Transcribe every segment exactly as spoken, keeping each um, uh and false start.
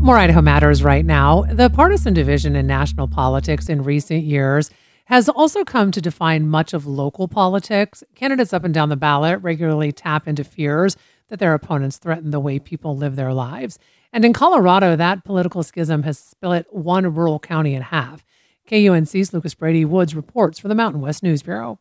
More Idaho Matters right now. The partisan division in national politics in recent years has also come to define much of local politics. Candidates up and down the ballot regularly tap into fears that their opponents threaten the way people live their lives. And in Colorado, that political schism has split one rural county in half. K U N C's Lucas Brady Woods reports for the Mountain West News Bureau.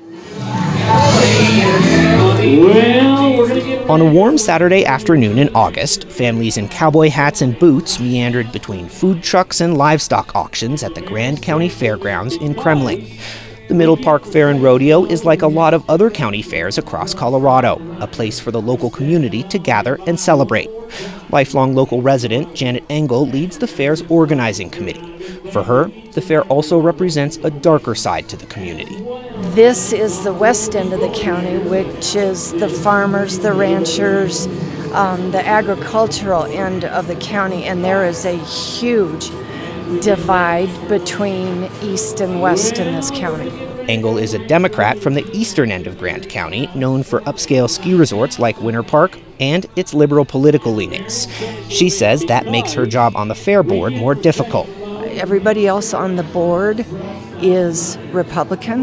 On a warm Saturday afternoon in August, families in cowboy hats and boots meandered between food trucks and livestock auctions at the Grand County Fairgrounds in Kremling. The Middle Park Fair and Rodeo is like a lot of other county fairs across Colorado, a place for the local community to gather and celebrate. Lifelong local resident Janet Engel leads the fair's organizing committee. For her, the fair also represents a darker side to the community. This is the west end of the county, which is the farmers, the ranchers, um, the agricultural end of the county, and there is a huge divide between east and west in this county. Engel is a Democrat from the eastern end of Grand County, known for upscale ski resorts like Winter Park and its liberal political leanings. She says that makes her job on the fair board more difficult. Everybody else on the board is Republican,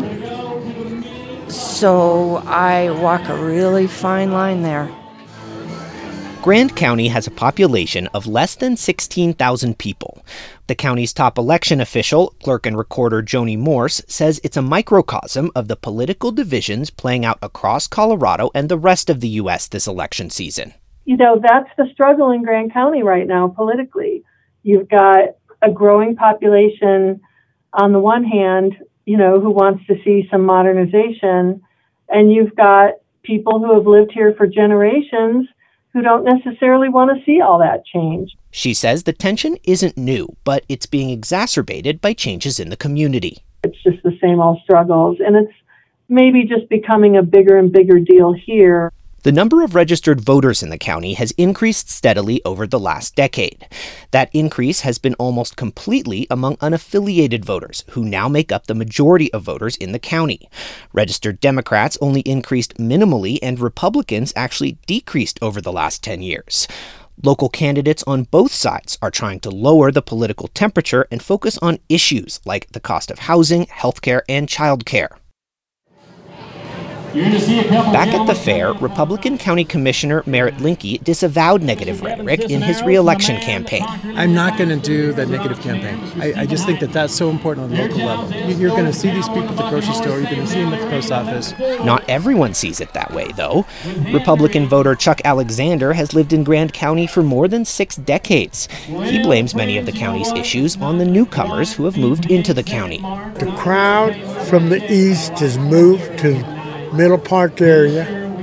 so I walk a really fine line there. Grand County has a population of less than sixteen thousand people. The county's top election official, clerk and recorder Joni Morse, says it's a microcosm of the political divisions playing out across Colorado and the rest of the U S this election season. You know, that's the struggle in Grand County right now politically. You've got a growing population on the one hand, you know, who wants to see some modernization, and you've got people who have lived here for generations who don't necessarily want to see all that change. She says the tension isn't new, but it's being exacerbated by changes in the community. It's just the same old struggles, and it's maybe just becoming a bigger and bigger deal here. The number of registered voters in the county has increased steadily over the last decade. That increase has been almost completely among unaffiliated voters, who now make up the majority of voters in the county. Registered Democrats only increased minimally, and Republicans actually decreased over the last ten years. Local candidates on both sides are trying to lower the political temperature and focus on issues like the cost of housing, healthcare, and childcare. Back at the fair, Republican County Commissioner Merritt Linke disavowed negative rhetoric in his re-election campaign. I'm not going to do that negative campaign. I, I just think that that's so important on the local level. You're going to see these people at the grocery store. You're going to see them at the post office. Not everyone sees it that way, though. Republican voter Chuck Alexander has lived in Grand County for more than six decades. He blames many of the county's issues on the newcomers who have moved into the county. The crowd from the east has moved to Middle Park area,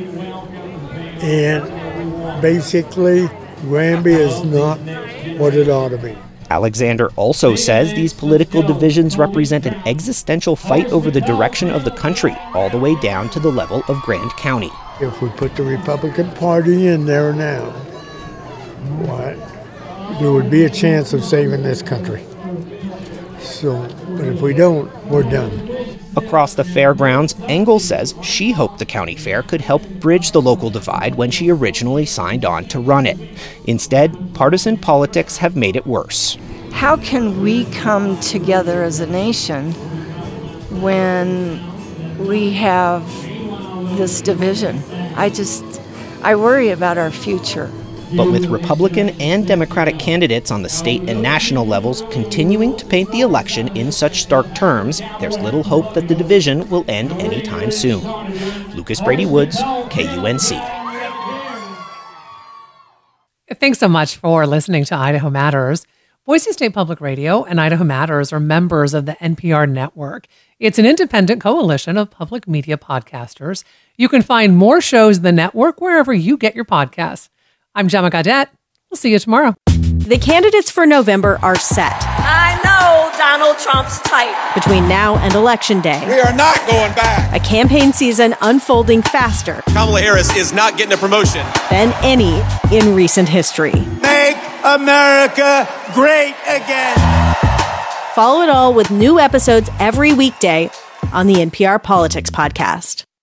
and basically Granby is not what it ought to be. Alexander also says these political divisions represent an existential fight over the direction of the country, all the way down to the level of Grand County. If we put the Republican Party in there now, what, there would be a chance of saving this country. So, but if we don't, we're done. Across the fairgrounds, Engel says she hoped the county fair could help bridge the local divide when she originally signed on to run it. Instead, partisan politics have made it worse. How can we come together as a nation when we have this division? I just, I worry about our future. But with Republican and Democratic candidates on the state and national levels continuing to paint the election in such stark terms, there's little hope that the division will end anytime soon. Lucas Brady Woods, K U N C. Thanks so much for listening to Idaho Matters. Boise State Public Radio and Idaho Matters are members of the N P R network. It's an independent coalition of public media podcasters. You can find more shows in the network wherever you get your podcasts. I'm Gemma Gaudette. We'll see you tomorrow. The candidates for November are set. I know Donald Trump's type. Between now and Election Day. We are not going back. A campaign season unfolding faster. Kamala Harris is not getting a promotion. Than any in recent history. Make America great again. Follow it all with new episodes every weekday on the N P R Politics Podcast.